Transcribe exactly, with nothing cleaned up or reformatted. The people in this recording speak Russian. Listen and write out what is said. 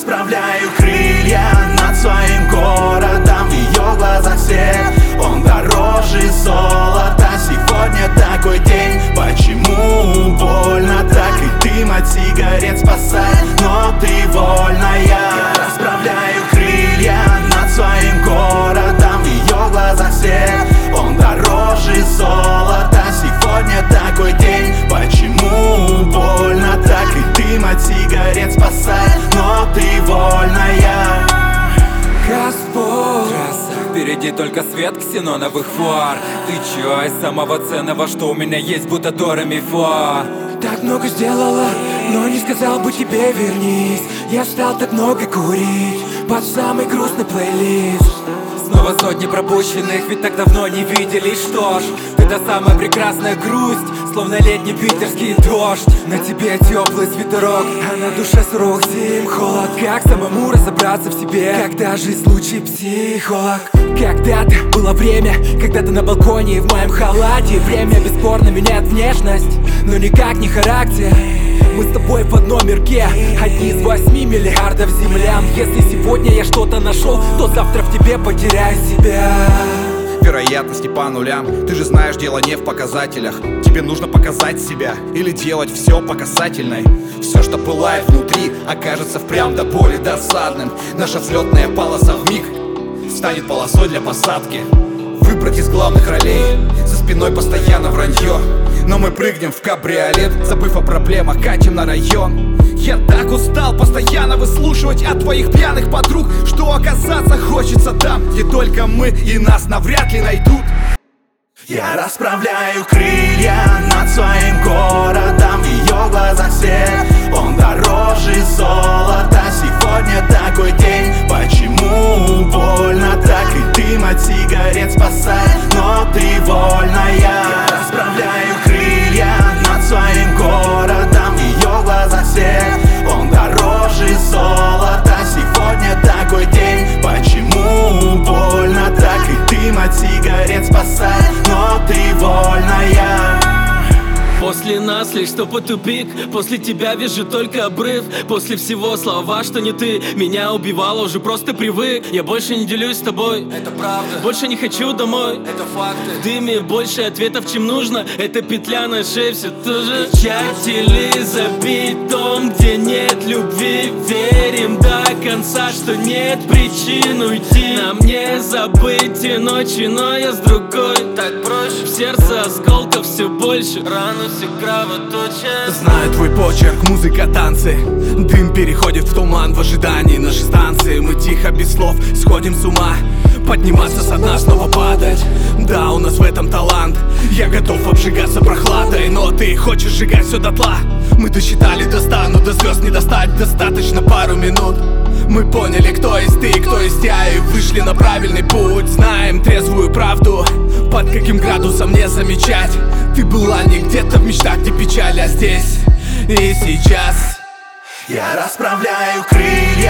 расправляю крылья над своим городом. В ее глазах свет, он дороже золота. Сегодня такой день, почему больно так? И дым от сигарет спасает, но ты вольная. Я расправляю крылья над своим городом. В ее глазах свет, он дороже золота. Сегодня такой день, почему больно так? И дым от сигарет спасает, но ты вольная. Господь, впереди только свет ксеноновых фар. Ты чё, из самого ценного, что у меня есть, будто до ре ми фа. Так много сделала, но не сказал бы тебе вернись. Я стал так много курить под самый грустный плейлист. Снова сотни пропущенных, ведь так давно не виделись. Что ж, ты та самая прекрасная грусть, словно летний питерский дождь. На тебе теплый свитерок, а на душе суровых зим холод. Как самому разобраться в себе, когда жизнь лучший психолог? Когда-то было время, когда ты на балконе и в моем халате. Время бесспорно меняет внешность, но никак не характер. Мы с тобой в одном мирке, одни из восьми миллиардов землян. Если сегодня я что-то нашел, то завтра в тебе потеряю себя. Вероятности по нулям. Ты же знаешь, дело не в показателях. Тебе нужно показать себя или делать все по касательной. Все, что пылает внутри, окажется впрямь до боли досадным. Наша взлетная полоса вмиг станет полосой для посадки. Выбрать из главных ролей, за спиной постоянно вранье. Но мы прыгнем в кабриолет, забыв о проблемах, катим на район. Я так устал постоянно выслушивать от твоих пьяных подруг, что оказаться хочется там, где только мы, и нас навряд ли найдут. Я расправляю крылья над своим городом. В ее глазах свет, он дороже золота. Сегодня такой день, почему больно так? И дым от сигарет спасает, но ты вольная. Я расправляю крылья над своим городом. В ее глазах свет, он дороже золота. Сегодня такой день, почему больно так? И дым от сигарет спасает, но ты вольная. После нас лишь тупо тупик, после тебя вижу только обрыв. После всего слова, что не ты, меня убивало, уже просто привык. Я больше не делюсь с тобой, это правда. Больше не хочу домой, это факты. В дыме больше ответов, чем нужно. Это петля на шее, все тоже. Тщательно забить дом, где нет любви. Верим до конца, что нет причин уйти. Нам не забыть и ночи, но я с другой. Так проще, в сердце осколков все больше. Рану все кровоточат. Знаю твой почерк, музыка, танцы. Дым переходит в туман в ожидании нашей станции. Мы тихо, без слов, сходим с ума. Подниматься со дна, снова падать. Да, у нас в этом талант. Я готов обжигаться прохладой, но ты хочешь сжигать все дотла. Мы досчитали до ста, но до звезд не достать. Достаточно пару минут. Мы поняли, кто есть ты, кто есть я, и вышли на правильный путь. Знаем трезвую правду, под каким градусом не замечать. Ты была не где-то в мечтах, где печаль, а здесь и сейчас. Я расправляю крылья